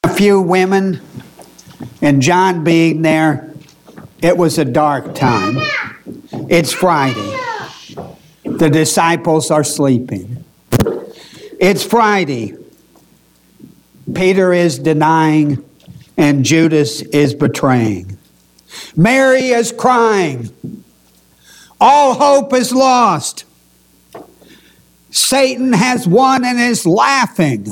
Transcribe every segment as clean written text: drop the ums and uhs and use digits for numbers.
A few women, and John being there, it was a dark time. It's Friday. The disciples are sleeping. It's Friday. Peter is denying, and Judas is betraying. Mary is crying. All hope is lost. Satan has won and is laughing.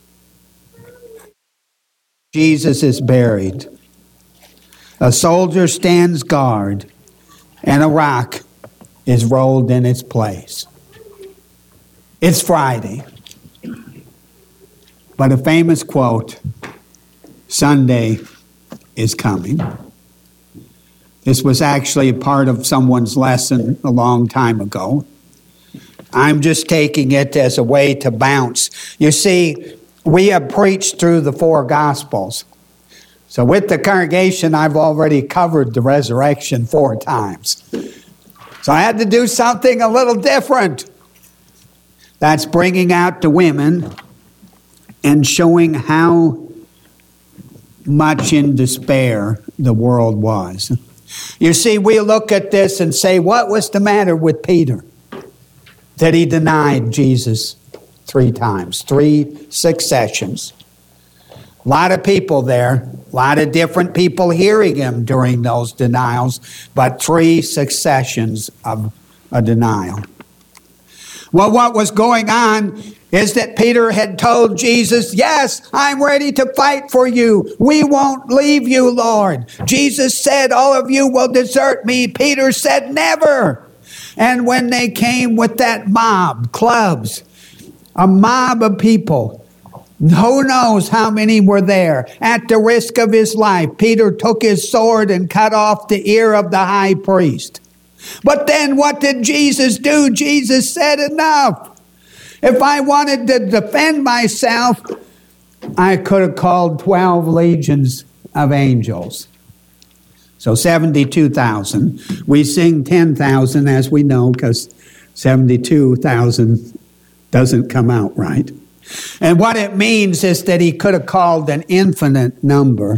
Jesus is buried. A soldier stands guard, and a rock is rolled in its place. It's Friday. But a famous quote, Sunday is coming. This was actually a part of someone's lesson a long time ago. I'm just taking it as a way to bounce. You see, we have preached through the 4 Gospels. So with the congregation, I've already covered the resurrection 4 times. So I had to do something a little different. That's bringing out the women and showing how much in despair the world was. You see, we look at this and say, what was the matter with Peter? That he denied Jesus 3 times, 3 successions. A lot of people there, a lot of different people hearing him during those denials, but 3 successions of a denial. Well, what was going on is that Peter had told Jesus, yes, I'm ready to fight for you. We won't leave you, Lord. Jesus said, all of you will desert me. Peter said, never. And when they came with that mob, clubs, a mob of people, who knows how many were there, at the risk of his life, Peter took his sword and cut off the ear of the high priest. But then what did Jesus do? Jesus said, enough. If I wanted to defend myself, I could have called 12 legions of angels. So 72,000. We sing 10,000 as we know because 72,000 doesn't come out right. And what it means is that he could have called an infinite number.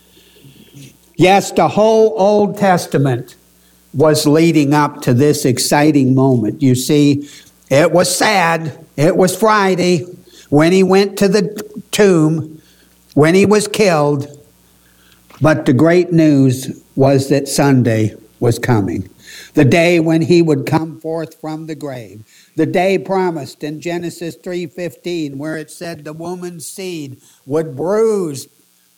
Yes, the whole Old Testament was leading up to this exciting moment. You see, it was sad. It was Friday when he went to the tomb, when he was killed. But the great news was that Sunday was coming. The day when he would come forth from the grave. The day promised in Genesis 3:15, where it said the woman's seed would bruise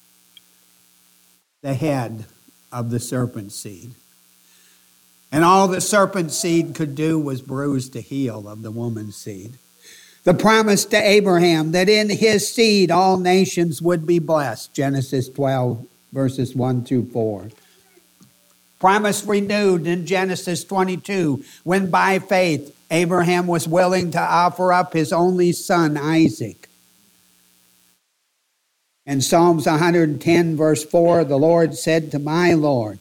the head of the serpent's seed. And all the serpent's seed could do was bruise the heel of the woman's seed. The promise to Abraham that in his seed all nations would be blessed. Genesis 12, verses 1 through 4. Promise renewed in Genesis 22, when by faith Abraham was willing to offer up his only son, Isaac. In Psalms 110, verse 4, the Lord said to my Lord,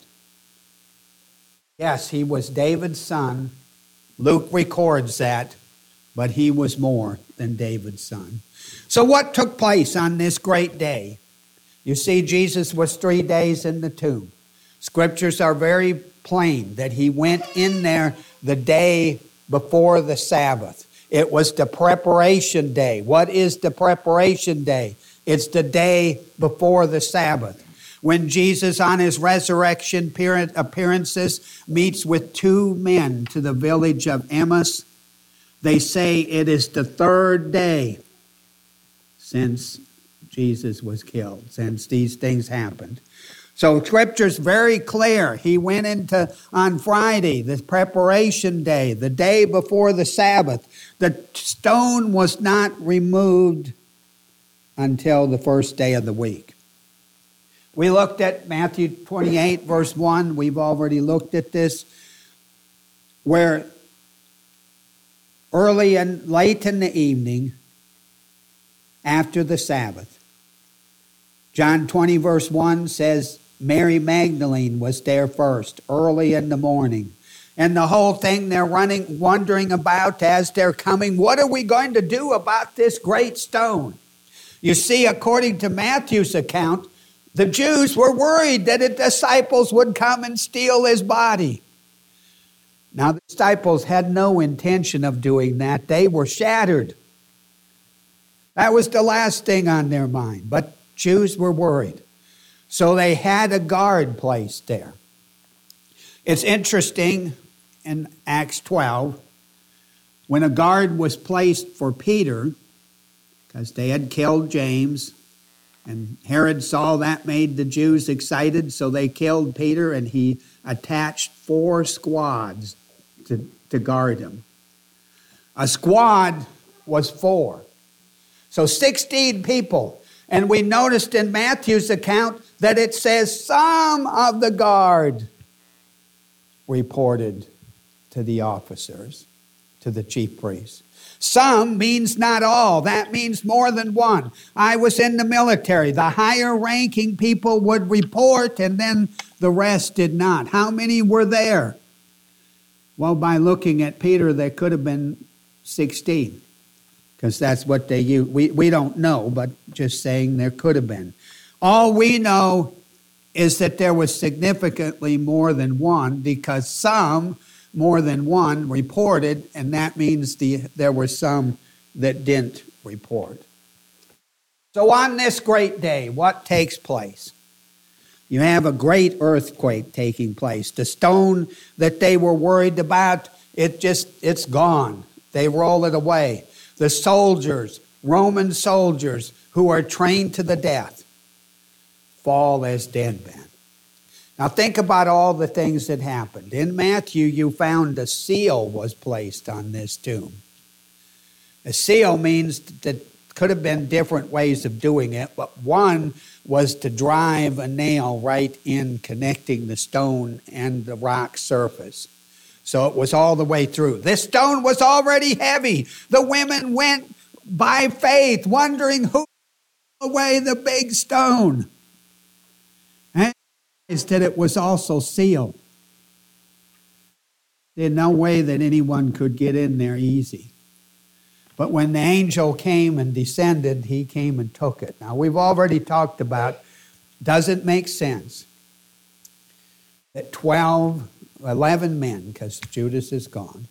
yes, he was David's son. Luke records that, but he was more than David's son. So what took place on this great day? You see, Jesus was 3 days in the tomb. Scriptures are very plain that he went in there the day before the Sabbath. It was the preparation day. What is the preparation day? It's the day before the Sabbath. When Jesus on his resurrection appearances meets with 2 men to the village of Emmaus, they say it is the 3rd day since Jesus was killed, since these things happened. So Scripture's very clear. He went into on Friday, the preparation day, the day before the Sabbath. The stone was not removed until the first day of the week. We looked at Matthew 28, verse 1. We've already looked at this, where early and late in the evening, after the Sabbath, John 20, verse 1 says, Mary Magdalene was there first, early in the morning. And the whole thing they're wondering about as they're coming, what are we going to do about this great stone? You see, according to Matthew's account, the Jews were worried that the disciples would come and steal his body. Now, the disciples had no intention of doing that. They were shattered. That was the last thing on their mind. But Jews were worried. So they had a guard placed there. It's interesting in Acts 12, when a guard was placed for Peter, because they had killed James, and Herod saw that made the Jews excited, so they killed Peter, and he attached 4 squads to guard him. A squad was 4. So 16 people. And we noticed in Matthew's account that it says some of the guard reported to the officers, to the chief priests. Some means not all. That means more than one. I was in the military. The higher ranking people would report and then the rest did not. How many were there? Well, by looking at Peter, there could have been 16. Because that's what they use. We don't know, but just saying there could have been. All we know is that there was significantly more than one, because some, more than one, reported, and that means there were some that didn't report. So on this great day, what takes place? You have a great earthquake taking place. The stone that they were worried about, it's gone. They roll it away. The soldiers, Roman soldiers who are trained to the death, fall as dead men. Now think about all the things that happened. In Matthew, you found a seal was placed on this tomb. A seal means that could have been different ways of doing it, but one was to drive a nail right in, connecting the stone and the rock surface. So it was all the way through. This stone was already heavy. The women went by faith, wondering who took away the big stone. And that it was also sealed. There's no way that anyone could get in there easy. But when the angel came and descended, he came and took it. Now, we've already talked about, does it make sense that 11 men, because Judas is gone,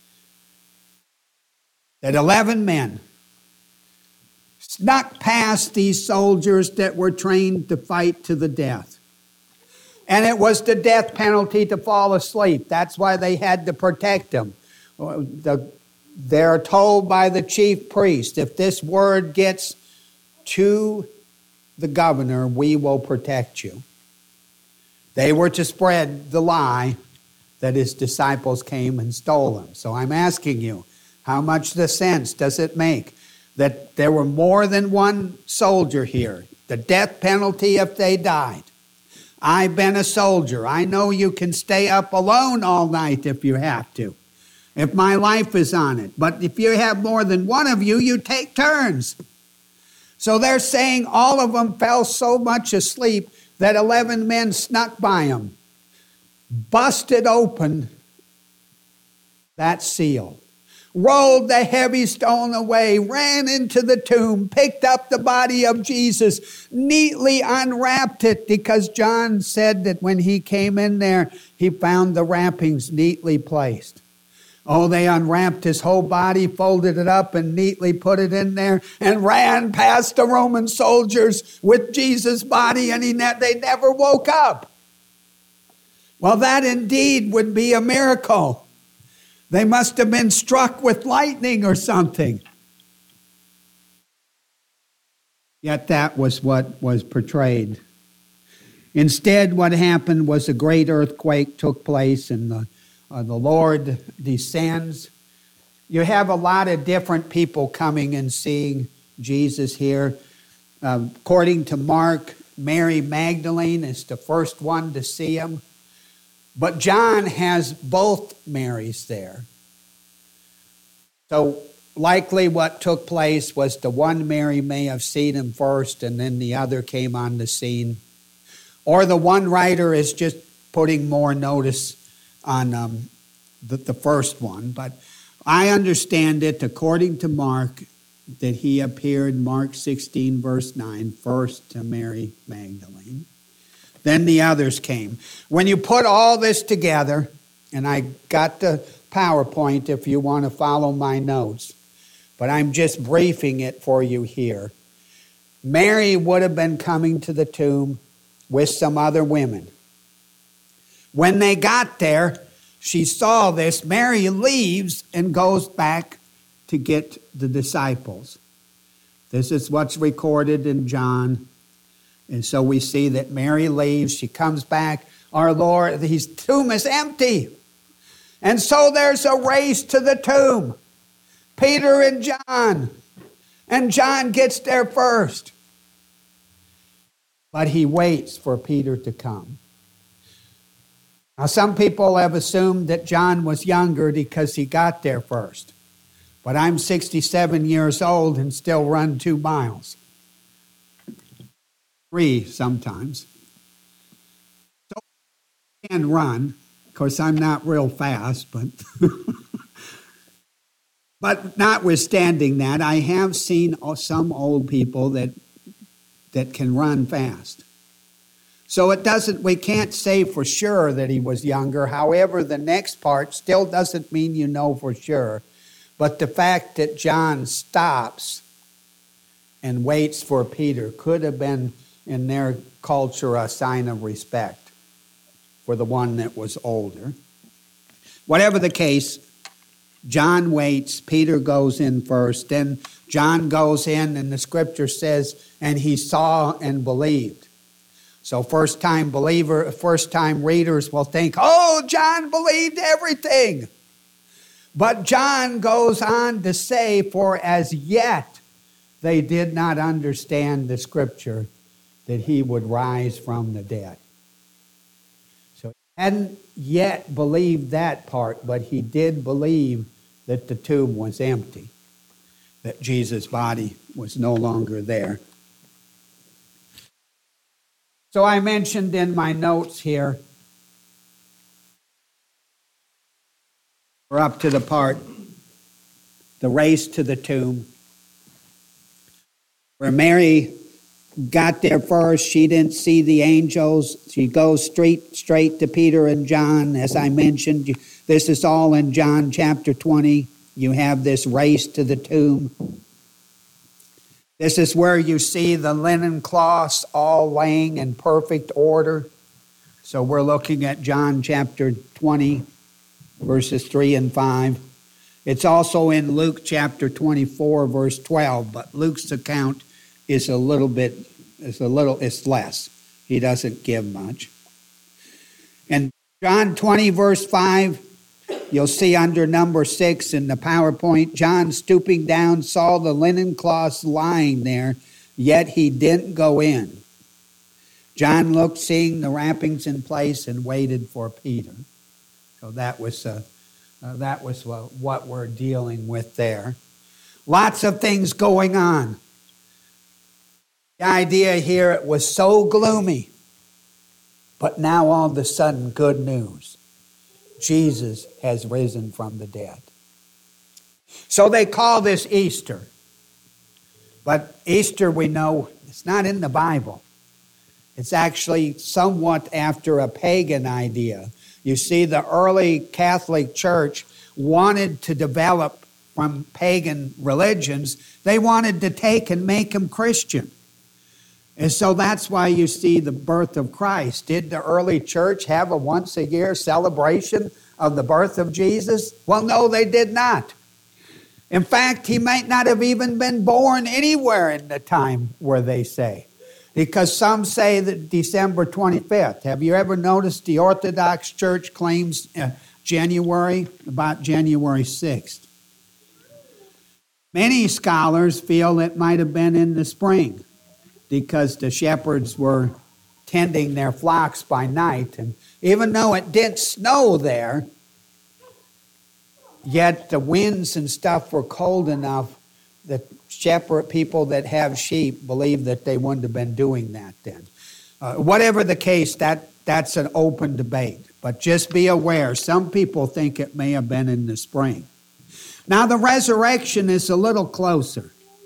that 11 men snuck past these soldiers that were trained to fight to the death. And it was the death penalty to fall asleep. That's why they had to protect them. They're told by the chief priest, if this word gets to the governor, we will protect you. They were to spread the lie that his disciples came and stole him. So I'm asking you, how much sense does it make that there were more than one soldier here? The death penalty if they died. I've been a soldier. I know you can stay up alone all night if you have to, if my life is on it. But if you have more than one of you, you take turns. So they're saying all of them fell so much asleep that 11 men snuck by them, busted open that seal, rolled the heavy stone away, ran into the tomb, picked up the body of Jesus, neatly unwrapped it, because John said that when he came in there, he found the wrappings neatly placed. Oh, they unwrapped his whole body, folded it up, and neatly put it in there, and ran past the Roman soldiers with Jesus' body, and they never woke up. Well, that indeed would be a miracle. They must have been struck with lightning or something. Yet that was what was portrayed. Instead, what happened was a great earthquake took place, and the Lord descends. You have a lot of different people coming and seeing Jesus here. According to Mark, Mary Magdalene is the first one to see him. But John has both Marys there. So likely what took place was the one Mary may have seen him first, and then the other came on the scene. Or the one writer is just putting more notice on the first one. But I understand it, according to Mark, that he appeared, Mark 16, verse 9, first to Mary Magdalene. Then the others came. When you put all this together, and I got the PowerPoint if you want to follow my notes, but I'm just briefing it for you here. Mary would have been coming to the tomb with some other women. When they got there, she saw this. Mary leaves and goes back to get the disciples. This is what's recorded in John. And so we see that Mary leaves. She comes back. Our Lord, his tomb is empty. And so there's a race to the tomb. Peter and John. And John gets there first. But he waits for Peter to come. Now, some people have assumed that John was younger because he got there first. But I'm 67 years old and still run 2 miles. 3 sometimes. So I can run. Of course, I'm not real fast, but but notwithstanding that, I have seen some old people that can run fast. So we can't say for sure that he was younger. However, the next part still doesn't mean you know for sure. But the fact that John stops and waits for Peter could have been, in their culture, a sign of respect for the one that was older. Whatever the case, John waits, Peter goes in first, then John goes in, and the scripture says, and he saw and believed. So first-time readers will think, oh, John believed everything. But John goes on to say, for as yet they did not understand the scripture that he would rise from the dead. So he hadn't yet believed that part, but he did believe that the tomb was empty, that Jesus' body was no longer there. So I mentioned in my notes here, we're up to the part, the race to the tomb, where Mary got there first. She didn't see the angels. She goes straight to Peter and John. As I mentioned, this is all in John chapter 20. You have this race to the tomb. This is where you see the linen cloths all laying in perfect order. So we're looking at John chapter 20, verses 3 and 5. It's also in Luke chapter 24, verse 12, but Luke's account is it's less. He doesn't give much. And John 20, verse 5, you'll see under number 6 in the PowerPoint, John stooping down saw the linen cloths lying there, yet he didn't go in. John looked, seeing the wrappings in place, and waited for Peter. So that was what we're dealing with there. Lots of things going on. The idea here, it was so gloomy, but now all of a sudden, good news. Jesus has risen from the dead. So they call this Easter. But Easter, we know, it's not in the Bible. It's actually somewhat after a pagan idea. You see, the early Catholic Church wanted to develop from pagan religions. They wanted to take and make them Christian. And so that's why you see the birth of Christ. Did the early church have a once-a-year celebration of the birth of Jesus? Well, no, they did not. In fact, he might not have even been born anywhere in the time where they say. Because some say that December 25th. Have you ever noticed the Orthodox Church claims January 6th? Many scholars feel it might have been in the spring, because the shepherds were tending their flocks by night. And even though it didn't snow there, yet the winds and stuff were cold enough that people that have sheep believe that they wouldn't have been doing that then. Whatever the case, that's an open debate. But just be aware, some people think it may have been in the spring. Now the resurrection is a little closer.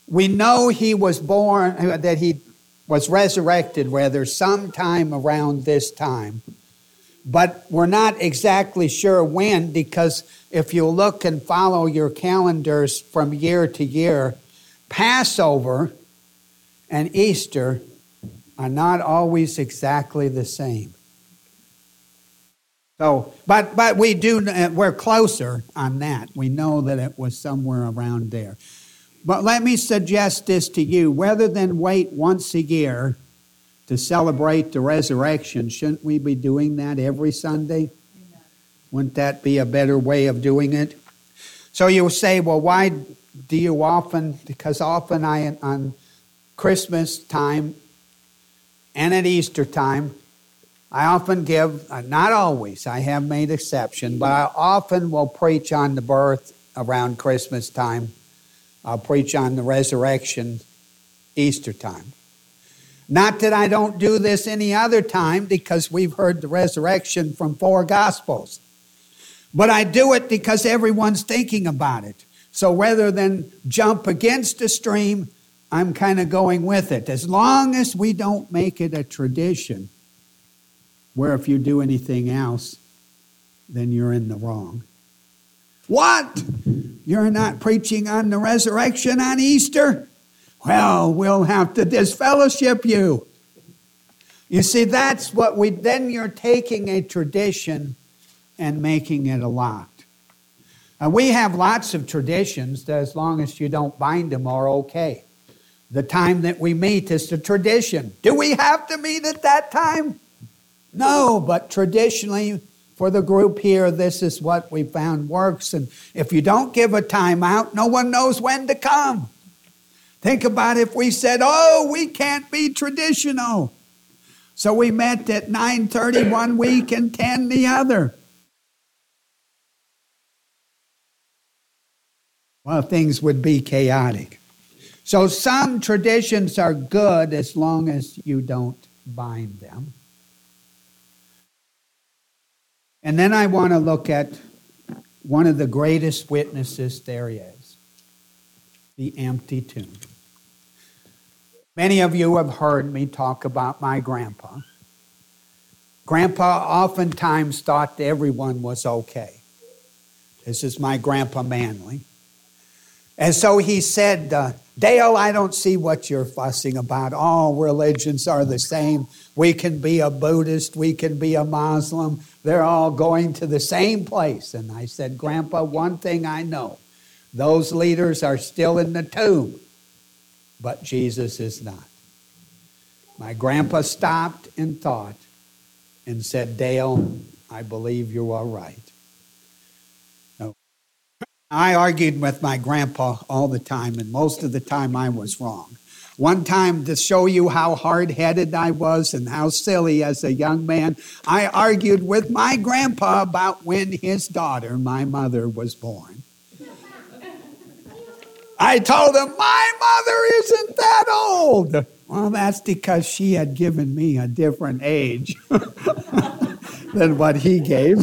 We know he was born, that he was resurrected, rather, sometime around this time. But we're not exactly sure when, because if you look and follow your calendars from year to year, Passover and Easter are not always exactly the same. So, but we're closer on that. We know that it was somewhere around there. But let me suggest this to you. Rather than wait once a year to celebrate the resurrection, shouldn't we be doing that every Sunday? Wouldn't that be a better way of doing it? So you'll say, well, why do you often? Because often on Christmas time and at Easter time, I often give, not always, I have made exception, but I often will preach on the birth around Christmas time. I'll preach on the resurrection Easter time. Not that I don't do this any other time, because we've heard the resurrection from 4 Gospels. But I do it because everyone's thinking about it. So rather than jump against the stream, I'm kind of going with it. As long as we don't make it a tradition, where if you do anything else, then you're in the wrong. What? You're not preaching on the resurrection on Easter? Well, we'll have to disfellowship you. You see, that's what then you're taking a tradition and making it a lot. We have lots of traditions that, as long as you don't bind them, are okay. The time that we meet is the tradition. Do we have to meet at that time? No, but traditionally, for the group here, this is what we found works. And if you don't give a time out, no one knows when to come. Think about if we said, oh, we can't be traditional. So we met at 9:30 one week and 10 the other. Well, things would be chaotic. So some traditions are good as long as you don't bind them. And then I want to look at one of the greatest witnesses there is, the empty tomb. Many of you have heard me talk about my grandpa. Grandpa oftentimes thought everyone was okay. This is my Grandpa Manley. And so he said, Dale, I don't see what you're fussing about. All religions are the same. We can be a Buddhist, we can be a Muslim. They're all going to the same place. And I said, Grandpa, one thing I know. Those leaders are still in the tomb, but Jesus is not. My grandpa stopped and thought and said, Dale, I believe you are right. I argued with my grandpa all the time, and most of the time I was wrong. One time, to show you how hard-headed I was and how silly as a young man, I argued with my grandpa about when his daughter, my mother, was born. I told him, my mother isn't that old. Well, that's because she had given me a different age than what he gave.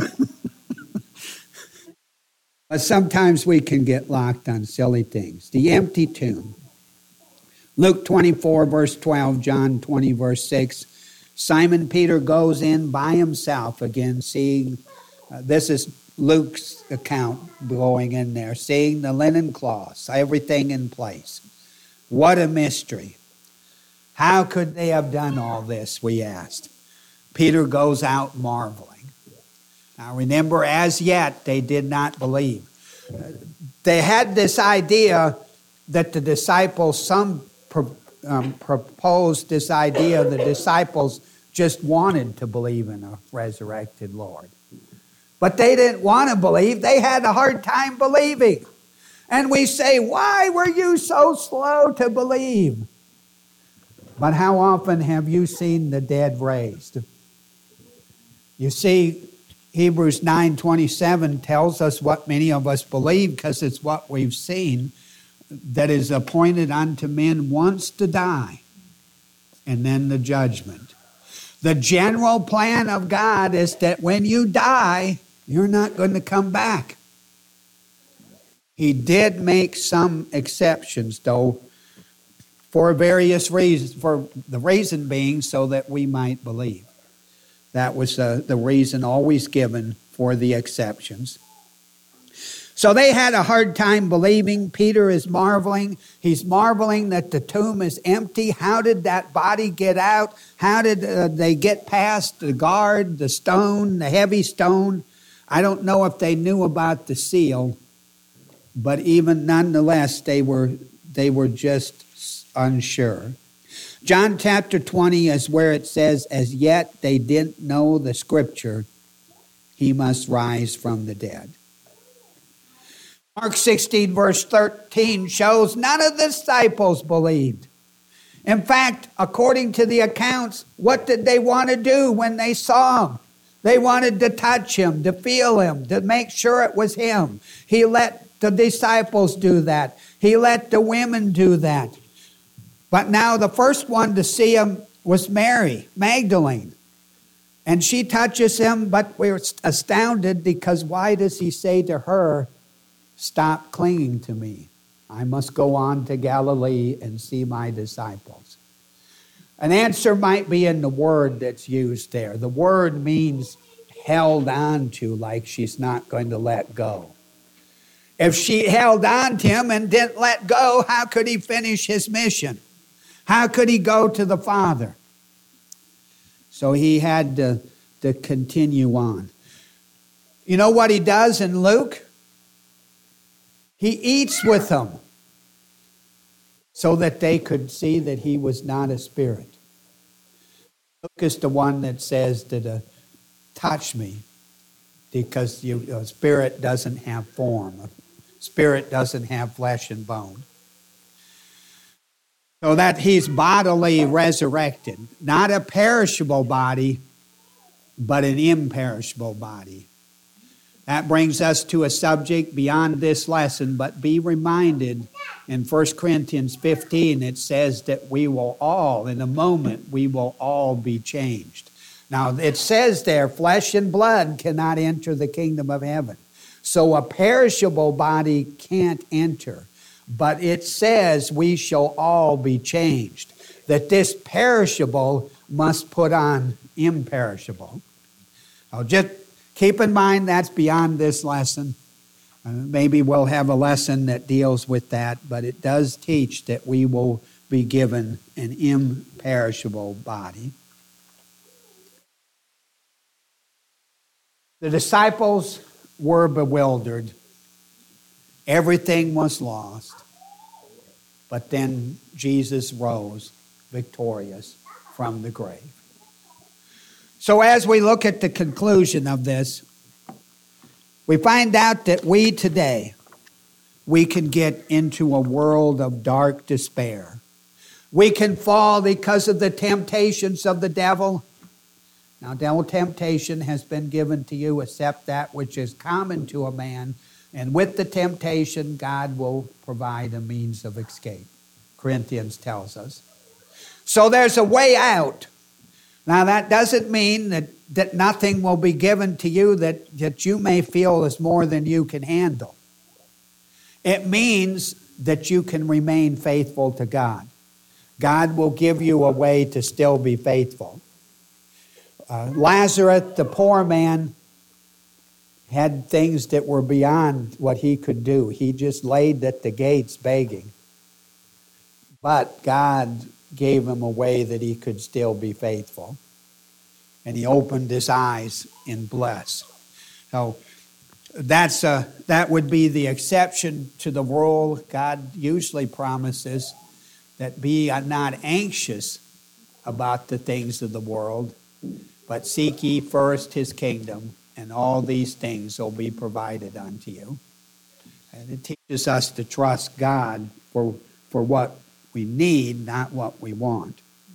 But sometimes we can get locked on silly things. The empty tomb. Luke 24, verse 12, John 20, verse 6. Simon Peter goes in by himself again, seeing, this is Luke's account going in there, seeing the linen cloths, everything in place. What a mystery. How could they have done all this, we asked. Peter goes out marveling. Now remember, as yet, they did not believe. They had this idea that the disciples, proposed this idea, the disciples just wanted to believe in a resurrected Lord. But they didn't want to believe. They had a hard time believing. And we say, why were you so slow to believe? But how often have you seen the dead raised? You see, Hebrews 9:27 tells us what many of us believe because it's what we've seen, that is appointed unto men once to die and then the judgment. The general plan of God is that when you die, you're not going to come back. He did make some exceptions, though. for various reasons, for the reason being so that we might believe. That was the reason always given for the exceptions. So they had a hard time believing. Peter is marveling. He's marveling that the tomb is empty. How did that body get out? How did they get past the guard, the stone, the heavy stone? I don't know if they knew about the seal, but even nonetheless, they were just unsure. John chapter 20 is where it says, as yet they didn't know the scripture, he must rise from the dead. Mark 16 verse 13 shows none of the disciples believed. In fact, according to the accounts, what did they want to do when they saw him? They wanted to touch him, to feel him, to make sure it was him. He let the disciples do that. He let the women do that. But now the first one to see him was Mary Magdalene. And she touches him, but we're astounded because why does he say to her, stop clinging to me. I must go on to Galilee and see my disciples. An answer might be in the word that's used there. The word means held on to, like she's not going to let go. If she held on to him and didn't let go, how could he finish his mission? How could he go to the Father? So he had to continue on. You know what he does in Luke? He eats with them so that they could see that he was not a spirit. Luke is the one that says that touch me because a spirit doesn't have form. A spirit doesn't have flesh and bone. So that he's bodily resurrected. Not a perishable body, but an imperishable body. That brings us to a subject beyond this lesson, but be reminded in 1 Corinthians 15, it says that we will all, in a moment, we will all be changed. Now, it says there, flesh and blood cannot enter the kingdom of heaven. So a perishable body can't enter. But it says we shall all be changed. That this perishable must put on imperishable. Now just keep in mind that's beyond this lesson. Maybe we'll have a lesson that deals with that, but it does teach that we will be given an imperishable body. The disciples were bewildered. Everything was lost. But then Jesus rose victorious from the grave. So as we look at the conclusion of this, we find out that we today, we can get into a world of dark despair. We can fall because of the temptations of the devil. Now, no temptation has been given to you except that which is common to a man. And with the temptation, God will provide a means of escape. Corinthians tells us. So there's a way out. Now that doesn't mean that nothing will be given to you that you may feel is more than you can handle. It means that you can remain faithful to God. God will give you a way to still be faithful. Lazarus, the poor man, had things that were beyond what he could do. He just laid at the gates begging. But God gave him a way that he could still be faithful. And he opened his eyes and blessed. So that would be the exception to the rule. God usually promises that be not anxious about the things of the world, but seek ye first his kingdom, and all these things will be provided unto you. And it teaches us to trust God for what we need, not what we want.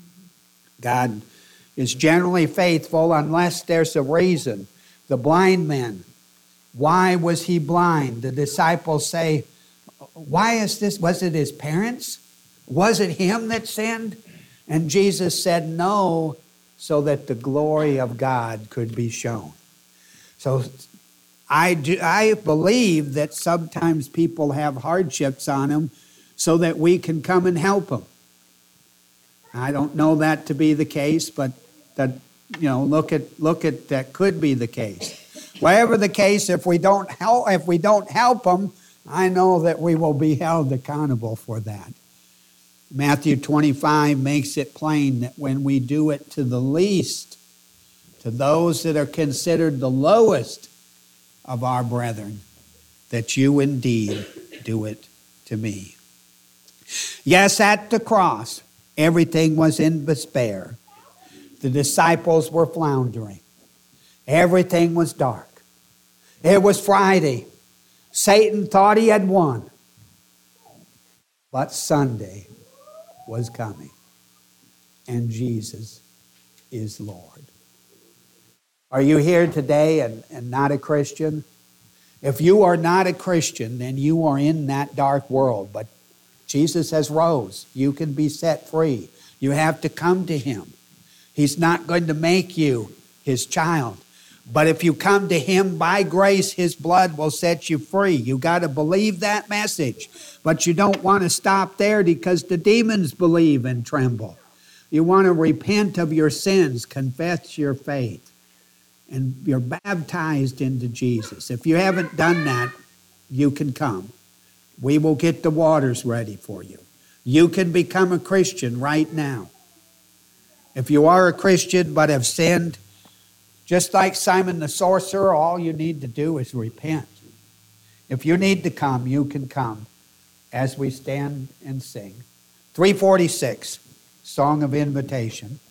God is generally faithful unless there's a reason. The blind man, why was he blind? The disciples say, why is this? Was it his parents? Was it him that sinned? And Jesus said, no, so that the glory of God could be shown. So I believe that sometimes people have hardships on them so that we can come and help them. I don't know that to be the case, but that, look at that could be the case. Whatever the case, if we don't help them, I know that we will be held accountable for that. Matthew 25 makes it plain that when we do it to the least, to those that are considered the lowest of our brethren, that you indeed do it to me. Yes, at the cross, everything was in despair. The disciples were floundering. Everything was dark. It was Friday. Satan thought he had won. But Sunday was coming. And Jesus is Lord. Are you here today and not a Christian? If you are not a Christian, then you are in that dark world. But Jesus has rose. You can be set free. You have to come to Him. He's not going to make you His child. But if you come to Him by grace, His blood will set you free. You got to believe that message. But you don't want to stop there because the demons believe and tremble. You want to repent of your sins, confess your faith, and you're baptized into Jesus. If you haven't done that, you can come. We will get the waters ready for you. You can become a Christian right now. If you are a Christian but have sinned, just like Simon the sorcerer, all you need to do is repent. If you need to come, you can come as we stand and sing. 346, Song of Invitation.